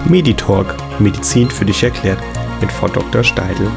Meditalk, Medizin für dich erklärt, mit Frau Dr. Steidl.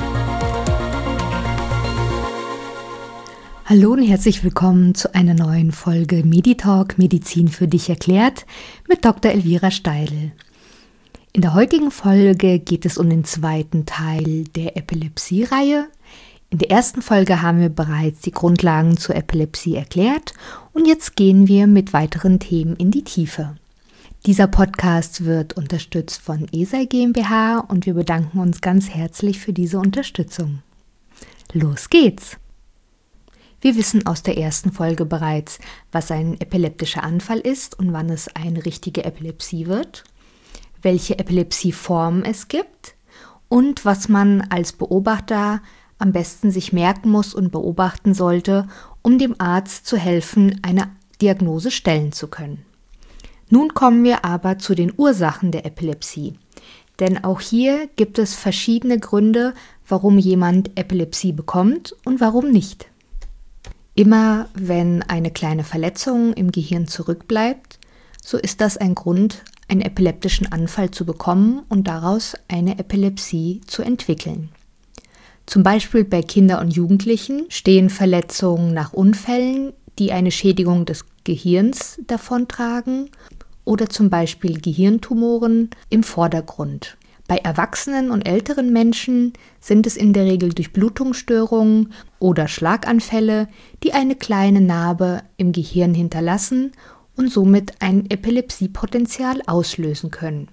Hallo und herzlich willkommen zu einer neuen Folge Meditalk, Medizin für dich erklärt, mit Dr. Elvira Steidl. In der heutigen Folge geht es um den zweiten Teil der Epilepsie-Reihe. In der ersten Folge haben wir bereits die Grundlagen zur Epilepsie erklärt und jetzt gehen wir mit weiteren Themen in die Tiefe. Dieser Podcast wird unterstützt von ESAI GmbH und wir bedanken uns ganz herzlich für diese Unterstützung. Los geht's! Wir wissen aus der ersten Folge bereits, was ein epileptischer Anfall ist und wann es eine richtige Epilepsie wird, welche Epilepsieformen es gibt und was man als Beobachter am besten sich merken muss und beobachten sollte, um dem Arzt zu helfen, eine Diagnose stellen zu können. Nun kommen wir aber zu den Ursachen der Epilepsie, denn auch hier gibt es verschiedene Gründe, warum jemand Epilepsie bekommt und warum nicht. Immer wenn eine kleine Verletzung im Gehirn zurückbleibt, so ist das ein Grund, einen epileptischen Anfall zu bekommen und daraus eine Epilepsie zu entwickeln. Zum Beispiel bei Kindern und Jugendlichen stehen Verletzungen nach Unfällen, die eine Schädigung des Gehirns davontragen, oder zum Beispiel Gehirntumoren im Vordergrund. Bei Erwachsenen und älteren Menschen sind es in der Regel Durchblutungsstörungen oder Schlaganfälle, die eine kleine Narbe im Gehirn hinterlassen und somit ein Epilepsiepotenzial auslösen können.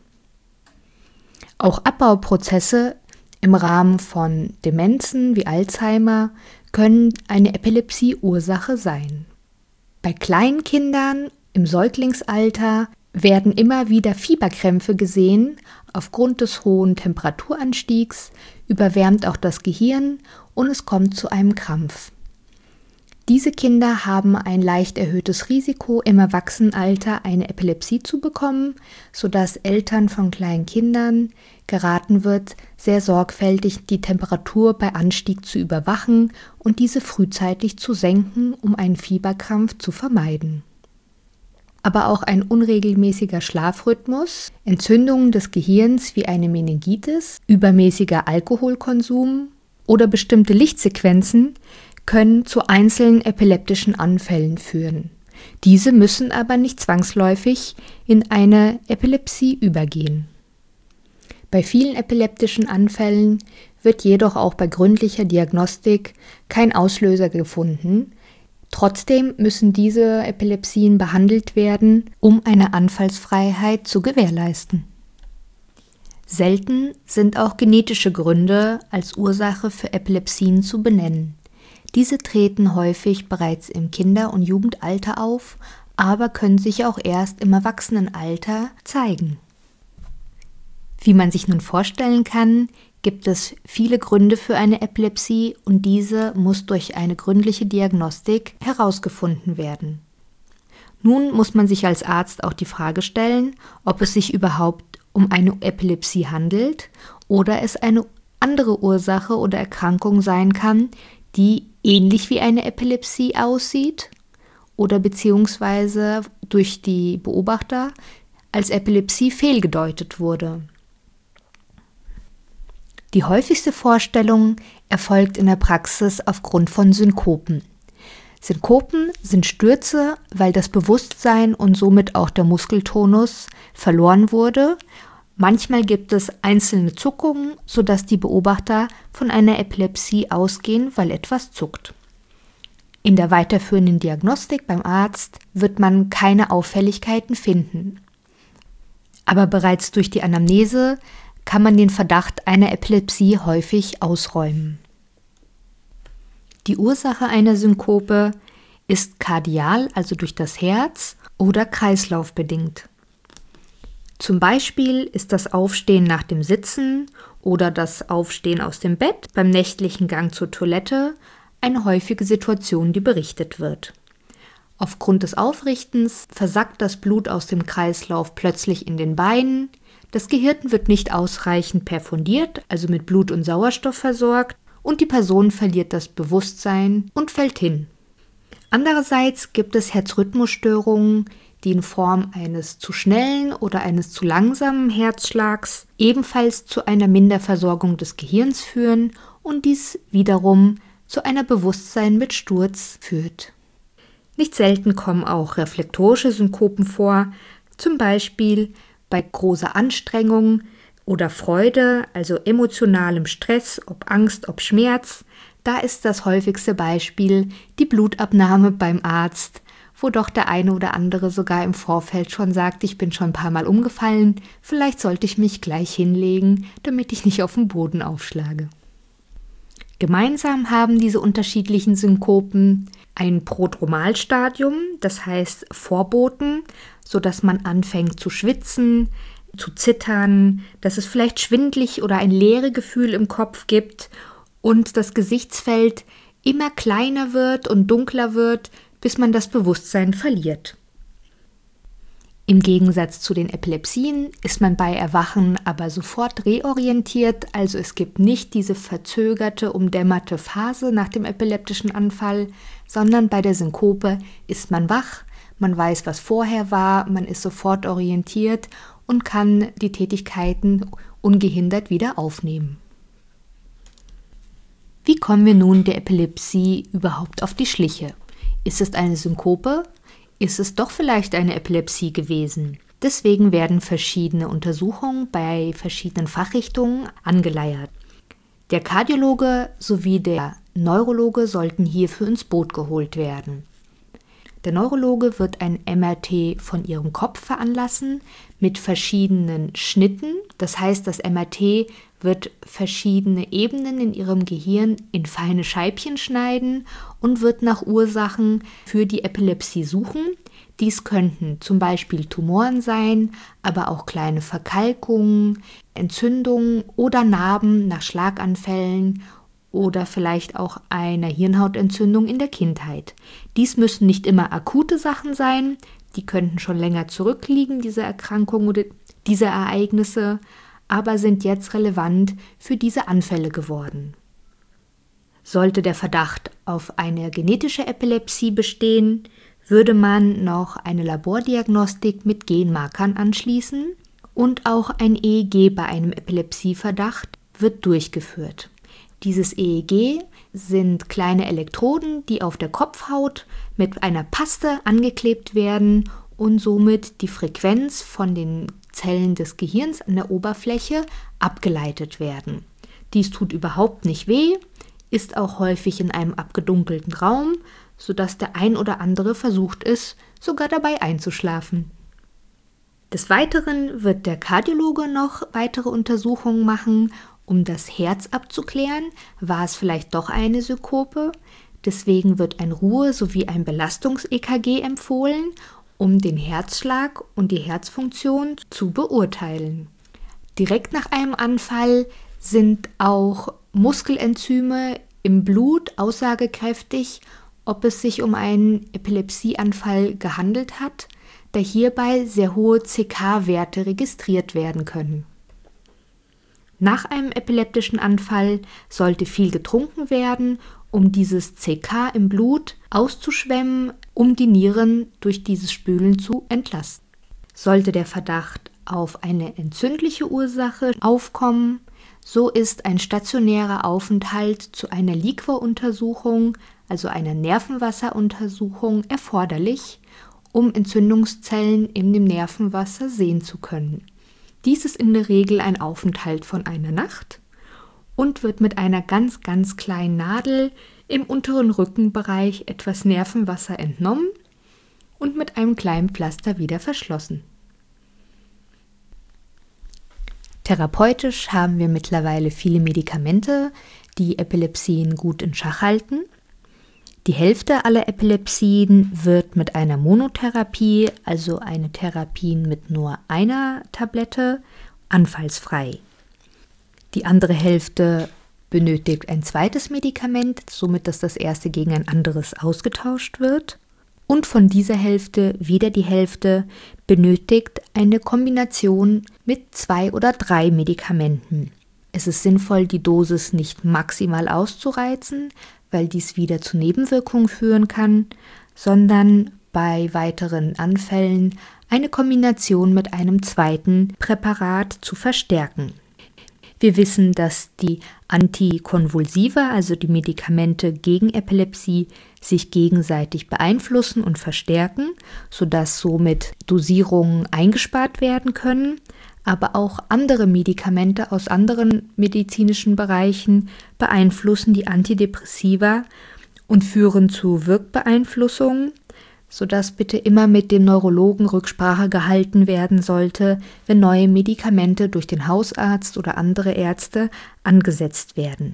Auch Abbauprozesse im Rahmen von Demenzen wie Alzheimer können eine Epilepsieursache sein. Bei kleinen Kindern im Säuglingsalter werden immer wieder Fieberkrämpfe gesehen. Aufgrund des hohen Temperaturanstiegs überwärmt auch das Gehirn und es kommt zu einem Krampf. Diese Kinder haben ein leicht erhöhtes Risiko, im Erwachsenenalter eine Epilepsie zu bekommen, sodass Eltern von kleinen Kindern geraten wird, sehr sorgfältig die Temperatur bei Anstieg zu überwachen und diese frühzeitig zu senken, um einen Fieberkrampf zu vermeiden. Aber auch ein unregelmäßiger Schlafrhythmus, Entzündungen des Gehirns wie eine Meningitis, übermäßiger Alkoholkonsum oder bestimmte Lichtsequenzen können zu einzelnen epileptischen Anfällen führen. Diese müssen aber nicht zwangsläufig in eine Epilepsie übergehen. Bei vielen epileptischen Anfällen wird jedoch auch bei gründlicher Diagnostik kein Auslöser gefunden. Trotzdem müssen diese Epilepsien behandelt werden, um eine Anfallsfreiheit zu gewährleisten. Selten sind auch genetische Gründe als Ursache für Epilepsien zu benennen. Diese treten häufig bereits im Kinder- und Jugendalter auf, aber können sich auch erst im Erwachsenenalter zeigen. Wie man sich nun vorstellen kann, gibt es viele Gründe für eine Epilepsie und diese muss durch eine gründliche Diagnostik herausgefunden werden. Nun muss man sich als Arzt auch die Frage stellen, ob es sich überhaupt um eine Epilepsie handelt oder es eine andere Ursache oder Erkrankung sein kann, die ähnlich wie eine Epilepsie aussieht oder beziehungsweise durch die Beobachter als Epilepsie fehlgedeutet wurde. Die häufigste Vorstellung erfolgt in der Praxis aufgrund von Synkopen. Synkopen sind Stürze, weil das Bewusstsein und somit auch der Muskeltonus verloren wurde. Manchmal gibt es einzelne Zuckungen, sodass die Beobachter von einer Epilepsie ausgehen, weil etwas zuckt. In der weiterführenden Diagnostik beim Arzt wird man keine Auffälligkeiten finden. Aber bereits durch die Anamnese kann man den Verdacht einer Epilepsie häufig ausräumen. Die Ursache einer Synkope ist kardial, also durch das Herz, oder kreislaufbedingt. Zum Beispiel ist das Aufstehen nach dem Sitzen oder das Aufstehen aus dem Bett beim nächtlichen Gang zur Toilette eine häufige Situation, die berichtet wird. Aufgrund des Aufrichtens versackt das Blut aus dem Kreislauf plötzlich in den Beinen. Das Gehirn wird nicht ausreichend perfundiert, also mit Blut und Sauerstoff versorgt, und die Person verliert das Bewusstsein und fällt hin. Andererseits gibt es Herzrhythmusstörungen, die in Form eines zu schnellen oder eines zu langsamen Herzschlags ebenfalls zu einer Minderversorgung des Gehirns führen und dies wiederum zu einer Bewusstsein mit Sturz führt. Nicht selten kommen auch reflektorische Synkopen vor, zum Beispiel bei großer Anstrengung oder Freude, also emotionalem Stress, ob Angst, ob Schmerz. Da ist das häufigste Beispiel die Blutabnahme beim Arzt, wo doch der eine oder andere sogar im Vorfeld schon sagt, ich bin schon ein paar Mal umgefallen, vielleicht sollte ich mich gleich hinlegen, damit ich nicht auf den Boden aufschlage. Gemeinsam haben diese unterschiedlichen Synkopen ein Prodromalstadium, das heißt Vorboten, sodass man anfängt zu schwitzen, zu zittern, dass es vielleicht schwindlig oder ein Leeregefühl im Kopf gibt und das Gesichtsfeld immer kleiner wird und dunkler wird, bis man das Bewusstsein verliert. Im Gegensatz zu den Epilepsien ist man bei Erwachen aber sofort reorientiert, also es gibt nicht diese verzögerte, umdämmerte Phase nach dem epileptischen Anfall, sondern bei der Synkope ist man wach, man weiß, was vorher war, man ist sofort orientiert und kann die Tätigkeiten ungehindert wieder aufnehmen. Wie kommen wir nun der Epilepsie überhaupt auf die Schliche? Ist es eine Synkope? Ist es doch vielleicht eine Epilepsie gewesen? Deswegen werden verschiedene Untersuchungen bei verschiedenen Fachrichtungen angeleiert. Der Kardiologe sowie der Neurologe sollten hierfür ins Boot geholt werden. Der Neurologe wird ein MRT von ihrem Kopf veranlassen mit verschiedenen Schnitten. Das heißt, das MRT wird verschiedene Ebenen in ihrem Gehirn in feine Scheibchen schneiden und wird nach Ursachen für die Epilepsie suchen. Dies könnten zum Beispiel Tumoren sein, aber auch kleine Verkalkungen, Entzündungen oder Narben nach Schlaganfällen oder vielleicht auch einer Hirnhautentzündung in der Kindheit. Dies müssen nicht immer akute Sachen sein, die könnten schon länger zurückliegen, diese Erkrankungen oder diese Ereignisse, aber sind jetzt relevant für diese Anfälle geworden. Sollte der Verdacht auf eine genetische Epilepsie bestehen, würde man noch eine Labordiagnostik mit Genmarkern anschließen und auch ein EEG bei einem Epilepsieverdacht wird durchgeführt. Dieses EEG sind kleine Elektroden, die auf der Kopfhaut mit einer Paste angeklebt werden und somit die Frequenz von den Zellen des Gehirns an der Oberfläche abgeleitet werden. Dies tut überhaupt nicht weh, ist auch häufig in einem abgedunkelten Raum, sodass der ein oder andere versucht ist, sogar dabei einzuschlafen. Des Weiteren wird der Kardiologe noch weitere Untersuchungen machen, um das Herz abzuklären, war es vielleicht doch eine Synkope. Deswegen wird ein Ruhe- sowie ein Belastungs-EKG empfohlen, um den Herzschlag und die Herzfunktion zu beurteilen. Direkt nach einem Anfall sind auch Muskelenzyme im Blut aussagekräftig, ob es sich um einen Epilepsieanfall gehandelt hat, da hierbei sehr hohe CK-Werte registriert werden können. Nach einem epileptischen Anfall sollte viel getrunken werden, um dieses CK im Blut auszuschwemmen, um die Nieren durch dieses Spülen zu entlasten. Sollte der Verdacht auf eine entzündliche Ursache aufkommen, so ist ein stationärer Aufenthalt zu einer Liquoruntersuchung, also einer Nervenwasseruntersuchung, erforderlich, um Entzündungszellen in dem Nervenwasser sehen zu können. Dies ist in der Regel ein Aufenthalt von einer Nacht und wird mit einer ganz, ganz kleinen Nadel im unteren Rückenbereich etwas Nervenwasser entnommen und mit einem kleinen Pflaster wieder verschlossen. Therapeutisch haben wir mittlerweile viele Medikamente, die Epilepsien gut in Schach halten. Die Hälfte aller Epilepsien wird mit einer Monotherapie, also eine Therapie mit nur einer Tablette, anfallsfrei. Die andere Hälfte benötigt ein zweites Medikament, somit dass das erste gegen ein anderes ausgetauscht wird. Und von dieser Hälfte, wieder die Hälfte, benötigt eine Kombination mit 2 oder 3 Medikamenten. Es ist sinnvoll, die Dosis nicht maximal auszureizen, weil dies wieder zu Nebenwirkungen führen kann, sondern bei weiteren Anfällen eine Kombination mit einem zweiten Präparat zu verstärken. Wir wissen, dass die Antikonvulsiva, also die Medikamente gegen Epilepsie, sich gegenseitig beeinflussen und verstärken, sodass somit Dosierungen eingespart werden können. Aber auch andere Medikamente aus anderen medizinischen Bereichen beeinflussen die Antidepressiva und führen zu Wirkbeeinflussungen, sodass bitte immer mit dem Neurologen Rücksprache gehalten werden sollte, wenn neue Medikamente durch den Hausarzt oder andere Ärzte angesetzt werden.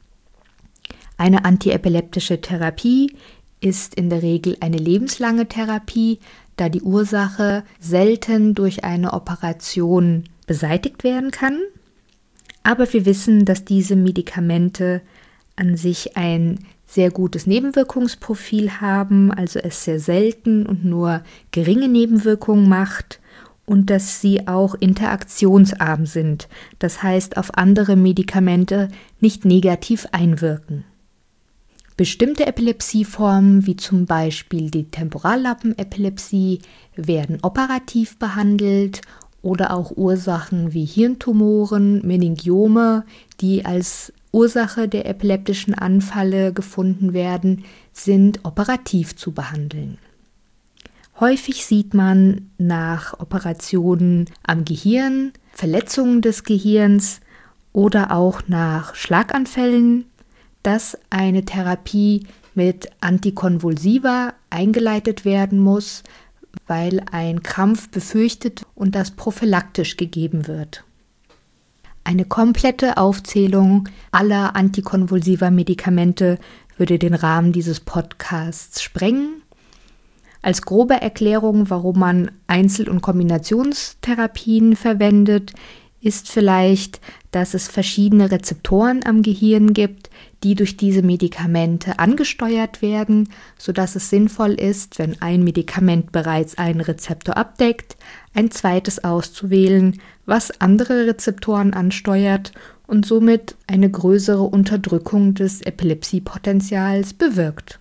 Eine antiepileptische Therapie ist in der Regel eine lebenslange Therapie, da die Ursache selten durch eine Operation beseitigt werden kann. Aber wir wissen, dass diese Medikamente an sich ein sehr gutes Nebenwirkungsprofil haben, also es sehr selten und nur geringe Nebenwirkungen macht und dass sie auch interaktionsarm sind, das heißt auf andere Medikamente nicht negativ einwirken. Bestimmte Epilepsieformen, wie zum Beispiel die Temporallappenepilepsie, werden operativ behandelt oder auch Ursachen wie Hirntumoren, Meningiome, die als Ursache der epileptischen Anfälle gefunden werden, sind operativ zu behandeln. Häufig sieht man nach Operationen am Gehirn, Verletzungen des Gehirns oder auch nach Schlaganfällen, dass eine Therapie mit Antikonvulsiva eingeleitet werden muss, weil ein Krampf befürchtet und das prophylaktisch gegeben wird. Eine komplette Aufzählung aller antikonvulsiver Medikamente würde den Rahmen dieses Podcasts sprengen. Als grobe Erklärung, warum man Einzel- und Kombinationstherapien verwendet, ist vielleicht, dass es verschiedene Rezeptoren am Gehirn gibt, die durch diese Medikamente angesteuert werden, sodass es sinnvoll ist, wenn ein Medikament bereits einen Rezeptor abdeckt, ein zweites auszuwählen, was andere Rezeptoren ansteuert und somit eine größere Unterdrückung des Epilepsiepotenzials bewirkt.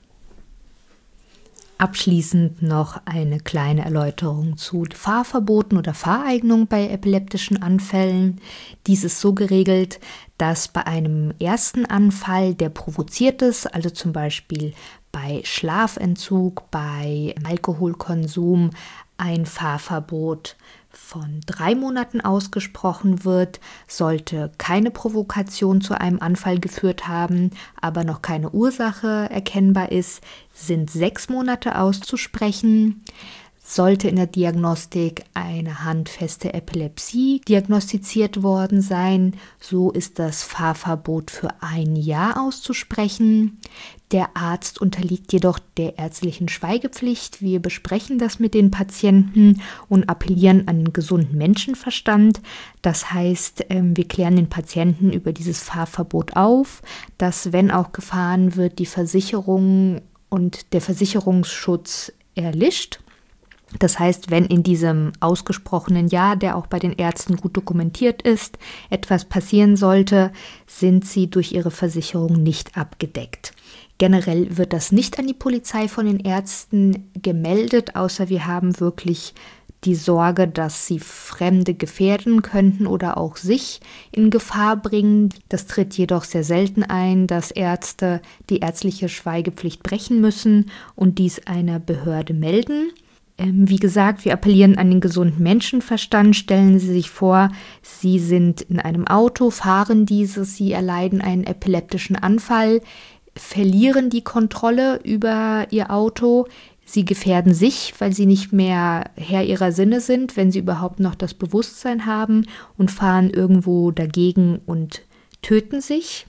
Abschließend noch eine kleine Erläuterung zu Fahrverboten oder Fahreignung bei epileptischen Anfällen. Dies ist so geregelt, dass bei einem ersten Anfall, der provoziert ist, also zum Beispiel bei Schlafentzug, bei Alkoholkonsum, ein Fahrverbot von 3 Monaten ausgesprochen wird, sollte keine Provokation zu einem Anfall geführt haben, aber noch keine Ursache erkennbar ist, sind 6 Monate auszusprechen. Sollte in der Diagnostik eine handfeste Epilepsie diagnostiziert worden sein, so ist das Fahrverbot für 1 Jahr auszusprechen. Der Arzt unterliegt jedoch der ärztlichen Schweigepflicht. Wir besprechen das mit den Patienten und appellieren an den gesunden Menschenverstand. Das heißt, wir klären den Patienten über dieses Fahrverbot auf, dass, wenn auch gefahren wird, die Versicherung und der Versicherungsschutz erlischt. Das heißt, wenn in diesem ausgesprochenen Jahr, der auch bei den Ärzten gut dokumentiert ist, etwas passieren sollte, sind sie durch ihre Versicherung nicht abgedeckt. Generell wird das nicht an die Polizei von den Ärzten gemeldet, außer wir haben wirklich die Sorge, dass sie Fremde gefährden könnten oder auch sich in Gefahr bringen. Das tritt jedoch sehr selten ein, dass Ärzte die ärztliche Schweigepflicht brechen müssen und dies einer Behörde melden. Wie gesagt, wir appellieren an den gesunden Menschenverstand. Stellen Sie sich vor, Sie sind in einem Auto, fahren dieses, Sie erleiden einen epileptischen Anfall, verlieren die Kontrolle über Ihr Auto. Sie gefährden sich, weil Sie nicht mehr Herr Ihrer Sinne sind, wenn Sie überhaupt noch das Bewusstsein haben, und fahren irgendwo dagegen und töten sich.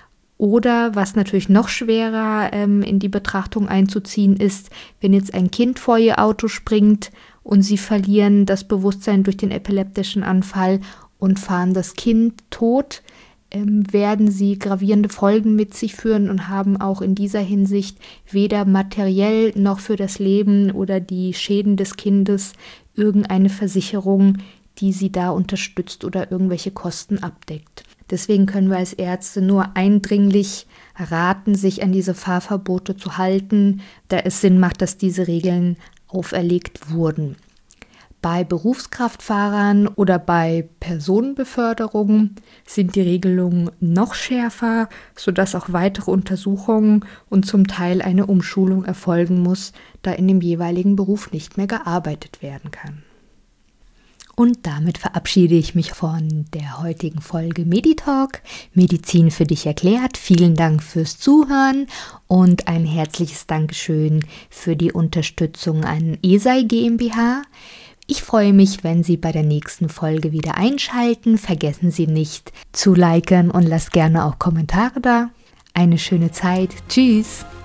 Oder, was natürlich noch schwerer in die Betrachtung einzuziehen ist, wenn jetzt ein Kind vor ihr Auto springt und sie verlieren das Bewusstsein durch den epileptischen Anfall und fahren das Kind tot, werden sie gravierende Folgen mit sich führen und haben auch in dieser Hinsicht weder materiell noch für das Leben oder die Schäden des Kindes irgendeine Versicherung, die sie da unterstützt oder irgendwelche Kosten abdeckt. Deswegen können wir als Ärzte nur eindringlich raten, sich an diese Fahrverbote zu halten, da es Sinn macht, dass diese Regeln auferlegt wurden. Bei Berufskraftfahrern oder bei Personenbeförderungen sind die Regelungen noch schärfer, sodass auch weitere Untersuchungen und zum Teil eine Umschulung erfolgen muss, da in dem jeweiligen Beruf nicht mehr gearbeitet werden kann. Und damit verabschiede ich mich von der heutigen Folge Meditalk, Medizin für dich erklärt. Vielen Dank fürs Zuhören und ein herzliches Dankeschön für die Unterstützung an ESAI GmbH. Ich freue mich, wenn Sie bei der nächsten Folge wieder einschalten. Vergessen Sie nicht zu liken und lasst gerne auch Kommentare da. Eine schöne Zeit. Tschüss!